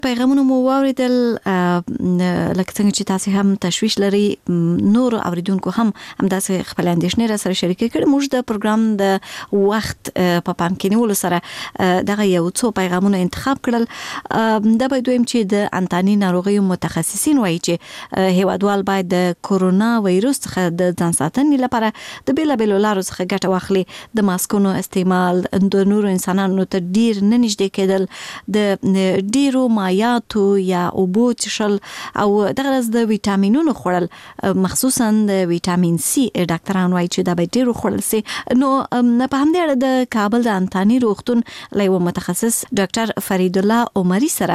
پیغامونه مو واوریدل، لکه څنګه چې تاسو هم تشویش لري، نور اوریدونکو هم همداسې خپل اندېښنې را سره شریک کړي. موږ د پروګرام د وخت په پام کې نیولو سره دغه یو څو پیغامونه انتخاب کړل. دا به دویم چې د انتاني ناروغیو متخصصین وایي چې هیوادوال باید د کورونا وایروس څخه د ځان ساتنې لپاره د بیلابیلو لارو څخه ګټه واخلي. د ماسکونو استعمال، د نورو انسانانو ته ډیر نه نږدې کېدل، د ډیرو مایعاتو یا اوبو څښل او دغه د ویټامینونو خوړل، مخصوصا د ویټامین سي. ډاکټران وایي چې دا به ډیرو خوړل سي. نو په همدې اړه د کابل د انتاني روغتون له یو متخصص ډاکټر فرید الله عمري سره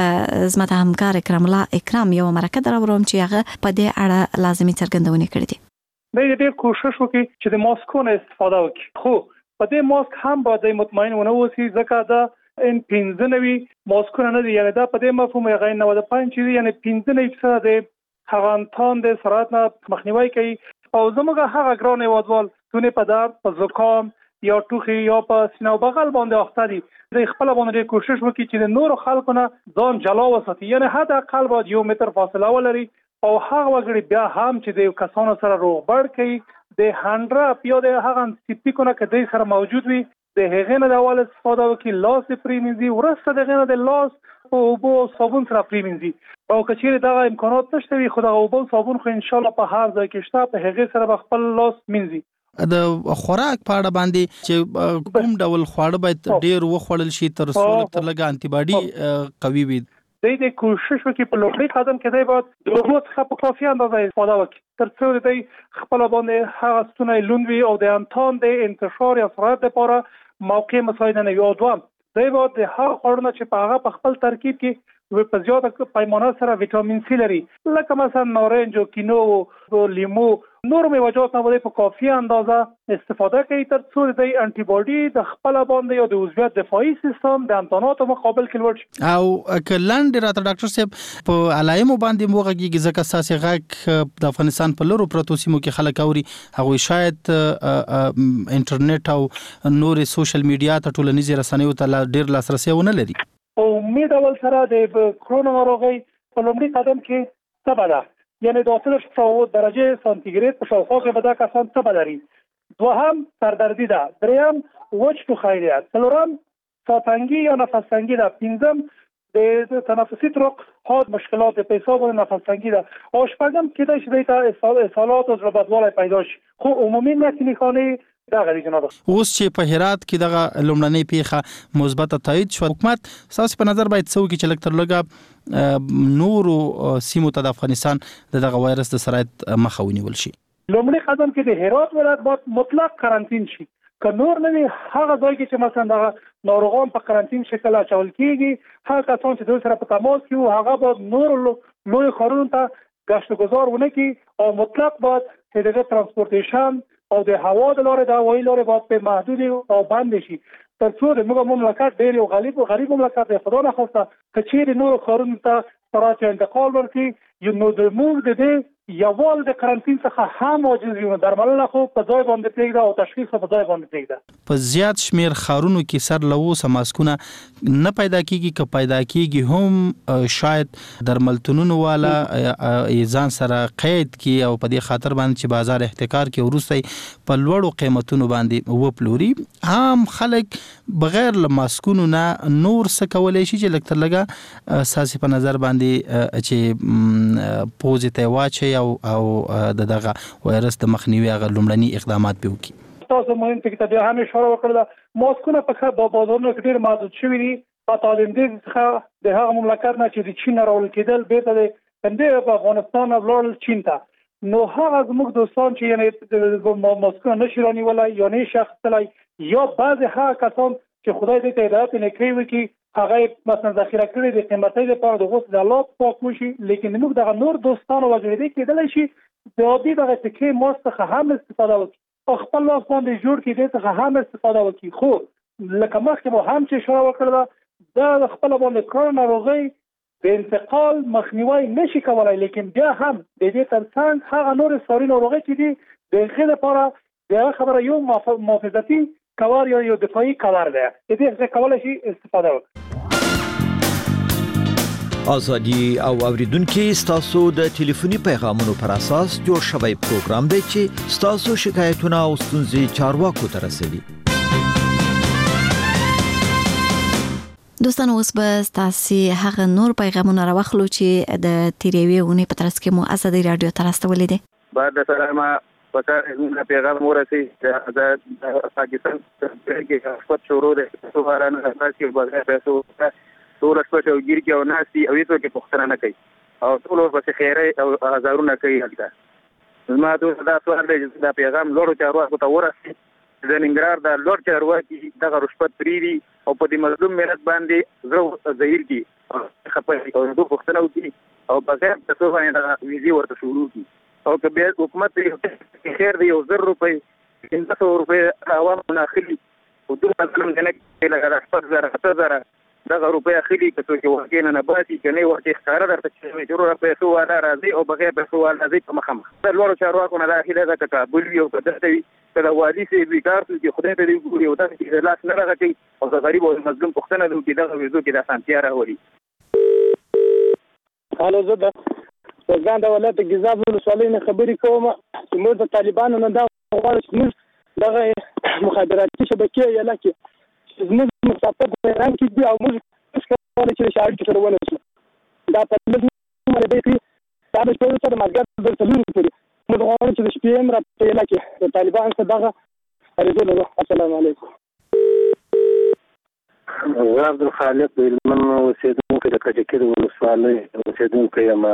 زما د همکار اکرام یو مرکه دراوړم چې هغه په دې اړه لازمي څرګندونه کړې دي. ډېر کوشش وکړي چې د ماسکونو استفاده وکړي، خو په دې ماسک هم باید مطمئن ونه اوسي، ځکه دا ان 15 ماسکونه نه دي، یعنی دا په دې مفهوم یې غیر 95 دي، یعنی 15% د هغه انتان د سرعت نه مخنیوي کوي. او زموږ هغه ګران هیوادوال څونه په درد، په زکام یا ټوخي یا په سینه او بغل باندې اخته دي، د خپل باندې کوشش وکړي چې د نورو خلکو نه ځان جلا وساتي، یعنی حد اقل باید 1 متر فاصله ولري. او هغه وګړي بیا هم چې د کسانو سره روغبړ کوي د هاندرا یا د هغه سپیکونه کې د سره موجود وي، د هغې نه د اول استفاده وکړي، لاس پریمنځي، ورسته دغه نه د لاس او اوبو صابون سره پریمنځي. او که چیرې دغه امکانات نشته وي، خو دغه اوبو صابون خو ان شاء الله په هر ځای کې شته، په هغې سره به خپل لاس مینځي. د خوراک په اړه باندې چې کوم ډول خواړه باید ډیر وخوړل شي تر څو تر لږه انټي باډي قوي وي؟ د کوشش وکړي په لومړي قدم کې دی باید د اوبو څخه په کافي اندازه استفاده وکړي، تر څو دی خپل باندې هغه ستونی لوند وي او د انتان د انتشار یا سرعت لپاره موقع مساعده نه وي. او دوام دی باید د هغه خوړونه چې په هغه په خپل ترکیب کې په زیاته پیمانه سره ویټامین سی لري، لکه مثلا نارنج او کینو او لیمو، نور میوه‌جات نه باید په کافي اندازه استفاده کوي، تر څو د انټي باډي د خپل باندې یا د عضویت دفاعي سیستم د انتاناتو مقابل کې لوړ شي. او کلاند راته ډاکټر صاحب په علایمو باندې موږ ځکه اساسي غږ د افغانستان په لورو پروتو سیمو کې خلک اوري، هغه شاید انټرنیټ او نور سوشل میډیا ته ټولنیز رسنیو ته ډیر لاسرسي ونه لري. او امید اول سره د کرونا ناروغي په لومړي قدم کې څه ده، یعنی د 30 درجه سانتیګریډ په شاوخوا کې به دا کسان څه لري. دوهم سردردي ده، دریم وچ ټوخی ده، څلورم ساتنګي یا نفس تنګي ده، پنځم د تنفسي طرق حاد مشکلات د پیساب او نفس تنګي ده، او شپږم کېدای شي د اسهالات او زړه بدوالی پیدا شي. خو عمومي نښې دغه دي جناب. اوس چې په هرات کې دغه لومړنۍ پیښه مثبت تایید شو، حکومت اساس په نظر باید څو کې چې لکه تر لږه نورو سیمو ته د افغانستان دغه وایرس د سرایت مخه ونیول شي. لومړی قدم کې د هرات ولایت باید مطلق قرنطین شي، که نور نه وي هغه ځای کې چې مثلا دغه ناروغان په قرنطین شکل اچول کېږي، هغه کسان چې دوی سره په تماس کې وو هغه باید نور لوی ښارونو ته ګشت ګذار ونه کړي، او مطلق باید چې دغه ترانسپورټیشن او د هوا د لارې د هوایي لارې باید په محدود او بند شي، تر څو د موږ مملکت ډېر یو غریب مملکت دی. خدا نخواسته که چیرې نورو ښارونو ته سرعت انتقال ورکړي، نو د موږ د دې یوال د قرنطین څخه هم عاجز یو، درملنه خو په ځای باندې پرېږده او تشخیص په ځای باندې پرېږده. په زیات شمیر ښارونو کې سر له اوسه ماسکونه نه پیدا کیږي، که پیدا کیږي هم شاید درملتونونو والا ځان سره قید کی او په دې خاطر باندې چې بازار احتکار کې ورسته په لوړو قیمتونو باندې وپلوري. عام خلک بغیر له ماسکونو نه نور څه کولای شي چې لکه لګه اساسي په نظر باندې چې پوزیټیو واچي او دغه وایرس د مخنیوي غو لومړني اقدامات به وکړي. تاسو مهم ټکی ته بیا هم اشاره وکړه، ماسکونه په بازارونو کې ډېر محدود شوي دي، په تالندې څخه د هغه مملکت نه چې د چین راول کېدل بیرته د په افغانستان ولاړل چین ته، نو هغه زموږ دوستان چې یعنی ماسکونه نشي رانیولای یا نه شخصلای، یا بعض هغه کسان چې خدای دې ته هدایت نکړي وکړي هغه مثلا ذخیره کړي د قیمتي لپاره د غوښ د الله پاک وشي، لیکن موږ دغه نور دوستانو وجودي کېدلی شي د عادي دغه تکي ماسک څخه هم استفاده وکړي او خپل لاس باندې جوړ کړي دې څخه هم استفاده وکړي. خو لکه مخکې مو هم چې اشاره وکړه دا خپل باندې کرونا ناروغي د انتقال مخنیوي نشي کولای، لیکن بیا هم د دې ترڅنګ هغه نور ساري ناروغي چې دي د هغې لپاره دا خبره یو محافظتي کور یا دفاعي کور دی، دې څخه کولای شي استفاده وکړي. ازادي او اوریدونکو ستاسو د ټلیفوني پیغامونو پر اساس جوړ شوی پروګرام دی چې ستاسو شکایتونه او ستونزې چارواکو ته رسوي. دوستان اوس به تاسو هغه نور پیغامونه راوخلو چې د تیریوي ونې په ترڅ کې مو ازادي رادیو ته راستولې دي. بعد سلامه پکار پیغام ورسي د پاکستان کې خپل شروع ده سوارانه اساسي بغیر پیسو ټول شپه او ګیر کې او ناسي او هیڅ کې پښتنه نه کوي او ټول ورپسې خیره او هزارونه کوي. هلته زما دا سوال دی چې دا پیغام لوړو چارواکو ته ورسي د ننګرهار د لوړ چارواکي دغه رشوت پریدي او په دې مظلوم ملت باندې زړه ظاهر کی خپل او د پښتنه وکي او بغیر د څه باندې د ویزي ورته شروع کی او که حکومت خیر دی 1000 روپۍ 300 روپۍ عوام ناخلي او دوه ظلم نه کوي لکه 7000 دغه روپۍ اخلي که څوک ورکینه نه باسي کني ورته ښکارا درته چې ضرور پیسو والا راځي او بغیر پیسو والا راځي په مخه د لوړو چارواکو نه داخله ده که کابل وي او که دلته وي که د والي صاحب وي کار کوي خدای ته دې ګوري او داسې چې لاس نه راغټي او د غریب او مظلوم پښتنه دوی دغه ویزو کې د اسانتیا راوړي. هالو زه د ځان د ولایت ګیزاب ولسوالۍ نه خبرې کوم چې موږ د طالبانو نه دا غواړو چې موږ دغه مخابراتي شبکې یا لکه زموږ مسافر په ایران کې دي او موږ څنګه چې شاعر کې سره ونیسو دا په لږ عمر دی چې دا د ټول سره مارګر د تلون پورې موږ غواړو چې د شپې هم را په لکه د طالبان څخه دغه اړیدل. السلام علیکم. زه عبدالخالق د هلمند اوسېدونکی د کجکي ولسوالۍ اوسېدونکی یم.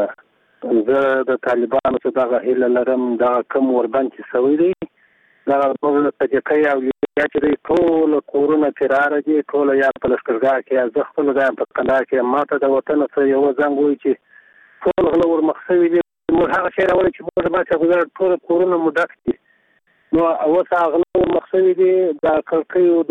زه د طالبانو څخه دغه هیله لرم دغه کم وربند چې سوی دی دغه موږ کجکي او یا چې ټول کورونه فرار دي ټول یا په لښکرګاه کې زه خپل ځان په کندهار کې ماته د وطن څخه یو زنګ وایي چې ټول غله ورمخسوي دي موږ هغه شی راوړي چې موږ باید چې ټول کورونه مو ډک دي نو اوس هغه غله ورمخسوي دي د کړکۍ او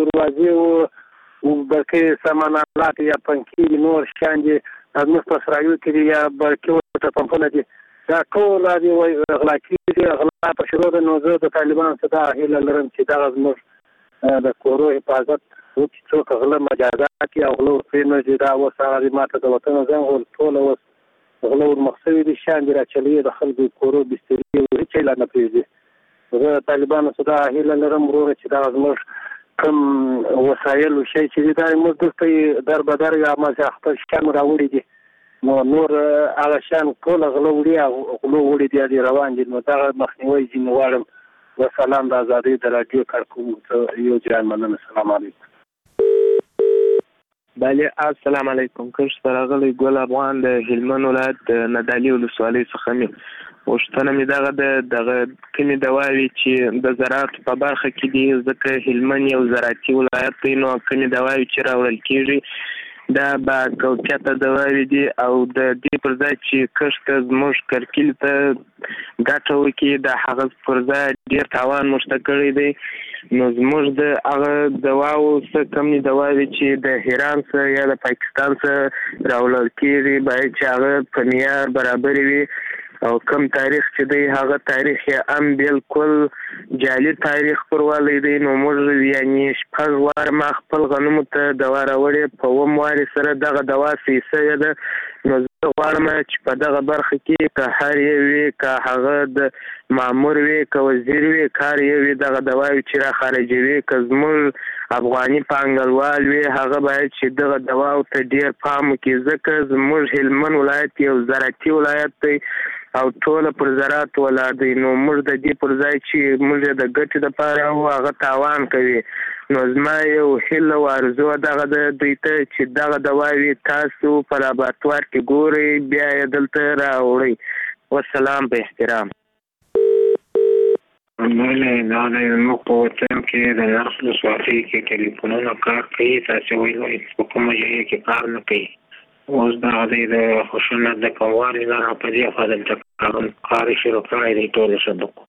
دروازې او برقي سامانات یا پنکې نور شیان دي زموږ په سرایو کې یا برقي وټه پمپونه دي دا ټول دي وایي غلا کېږي غلا په شروع د نو زه د طالبانو څخه هیله لرم چې دغه زموږ د کورو حفاظت وکړي څوک غله مجازات کړي او غله ورپرې نه دي دا اوس هغه ماته د وطن زنګ ټول اوس غله ورمخسوي دي شیان دي راچلوي د خلکو کورو بسترې هېڅ یې لا نه پرېږدي. زه طالبانو څخه هیله لرم وروره چې دا زموږ کوم وسایل او شی چې دي دا موږ دلته در بدر یا ما خپل شیان راوړي دي نو نور هغه شیان ټول غله وړي او غله وړي دي روان دي نو دغه مخنیوی ځینې غواړم. وسلام د ازادي د رادیو کارکونکو یو جان مننه. السلام علیکم. بله السلام علیکم. کښ راغلی ګل افغان د هلمند ولایت د ندالي ولسوالۍ څخه مې وشتنه مې دغه کومې دواوې چې د زراعت په برخه کې دي ځکه هلمند یو زراعتي ولایت دی نو کومې دواوې چې راوړل کېږي دا با کوکته دواوې دي او د دې پر ځای چې کښت زموږ کرکیل ته ګټه وکړي د هغه پر ځای ډېر تاوان موږ ته کړی دی نو زموږ د هغه دواو څه کمې دواوې چې د ایران څخه یا د پاکستان څخه راوړل کېږي باید چې هغه په معیار برابرې وي او کم تاریخ چې دی هغه تاریخ یې هم بالکل جعلي تاریخ پروالی دی نو موږ یعنی شپږ واره ما خپل غنمو ته دوا راوړې په اووم وارې سره دغه دوا صحیح شوې ده نو زه غواړم چې په دغه برخه کې که هر یو وي که هغه د مامور وي که وزیر وي کار یو وي دغه دواوې چې را خارجوي که زموږ افغاني پانګوال وي هغه باید چې دغه دواو ته ډېر پام وکړي ځکه زموږ هلمند ولایت یو زراعتي ولایت دی او ټول پر زراعت ولاړ دی نو موږ د دې پر ځای چې موږ د ګټې لپاره هغه تاوان کوي نو زما یو هیله او ارزو دغه د دوی ته چې دغه دواوې تاسو په لابراتوار کې ګورئ بیا یې دلته راوړئ. والسلام په احترام. بله دا د زموږ په وطن کې د نقص ولسوالۍ کې ټلیفونونه کار کوي تاسې وایي په کومه ځای کې کار نه کوي اوس دغه دی د خشونت د کموالي نه په دې خوا دلته کار شروع کړی دی ټولو صدقو.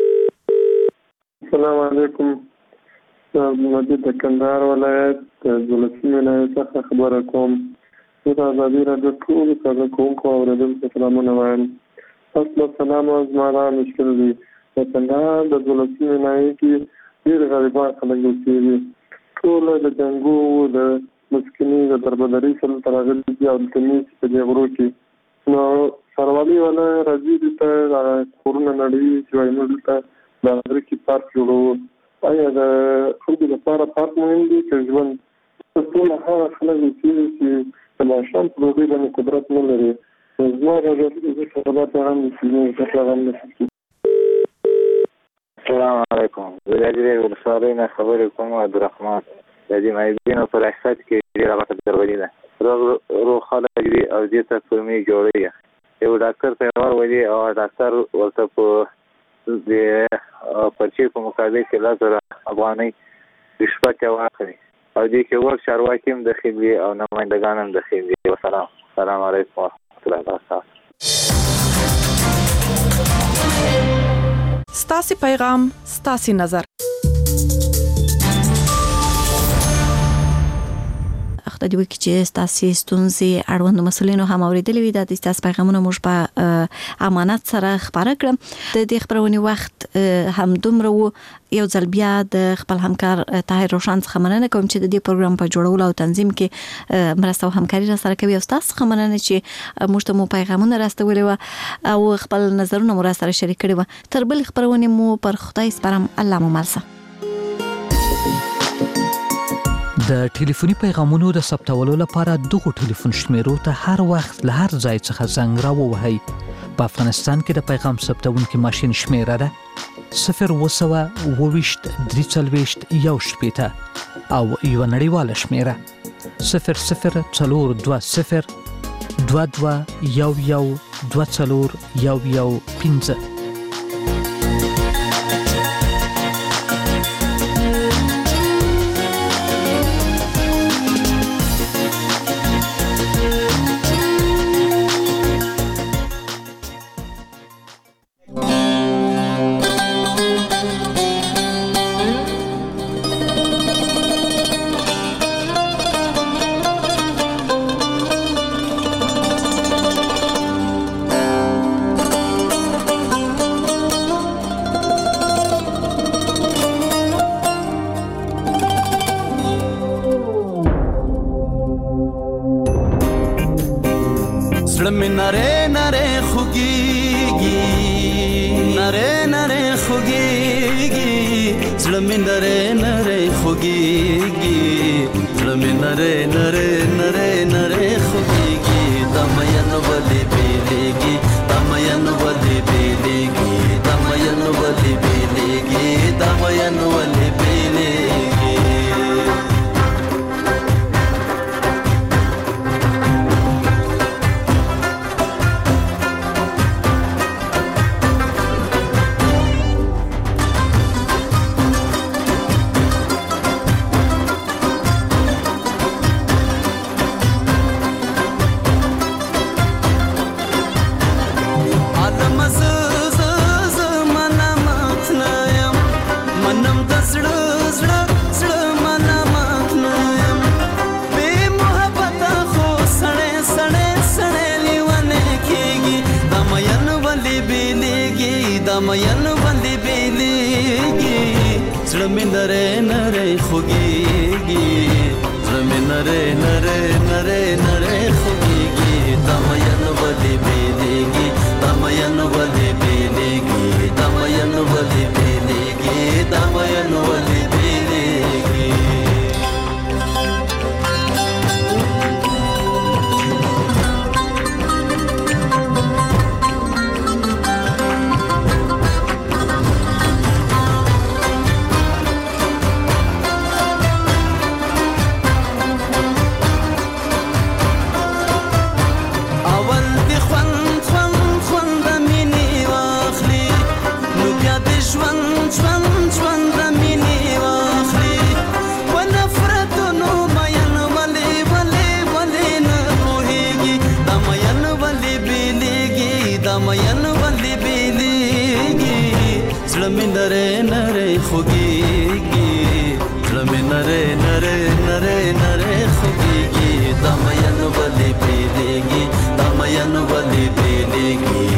السلام علیکم. مجید د کندهار ولایت د دولتي ولایت څخه خبره کوم. زه د ازادي راډیو ټولو کارکوونکو او اورېدونکو ته سلامونه وایم. تاسو ته سلام او زما دا مشکل دی د کندهار د دولتي ولایت کې ډېر غریبان خلک اوسېږي ټول د جنګو د مسکینی د دربدري سره ترغلي دي او د تمیز په دې غرو کې نو سروالي ولا راځي ته کورونه نړۍ چې وايي موږ ته د امریکای پارک جوړو آیا د خلکو لپاره پارک مهم دي چې ژوند ټول هغه خلک چې د ماشوم په ډول باندې قدرت نه لري زما راځي چې خبرات هم چې پیغام نشي. السلام علیکم. زه د دې ورسره نه خبرې کوم عبدالرحمن د دې مایبینو پر احساس کې ډیره وخت درولې ده روغ خلک دي او دې ته فرمي جوړي یو ډاکټر ته ورولې او ډاکټر ورته په د پرچې په مقابل کې لازم افغاني رشوت واخلي او دې کې ور چارواکي هم داخلي او نمائندگان هم داخلي. السلام علیکم ورحمۃ اللہ وبرکاتہ. ستاسي پیغام ستاسي نظر. د دې وکړي چې ستاسو ستونزې اړوند مسولینو هم اوریدلې وي د ستاسو پیغامونه موږ په امانت سره خبره کړم. د دې خبرونې وخت هم دومره وو یو ځل بیا د خپل همکار طاهر روشن څخه مننه کوم چې د دې پروګرام په جوړولو او تنظیم کې مرسته او همکاري را سره کوي او تاسو څخه مننه چې موږ ته مو پیغامونه راستولې او خپل نظرونه مو را سره شریک کړي وو. تر بل خبرونه مو پر خدای سپارم. الله مو ملسه. د ټلیفوني پیغامونو د ثبتولو لپاره دغه ټلیفون شمیرو ته هر وخت له هر ځای څخه زنګ راووهئ. په افغانستان کې د پیغام ثبتونکي ماشین شمیره ده 020 340 1 او یو نړیواله شمیره 0020 22 11 24 Damayan wali bilegi, damayan wali bilegi.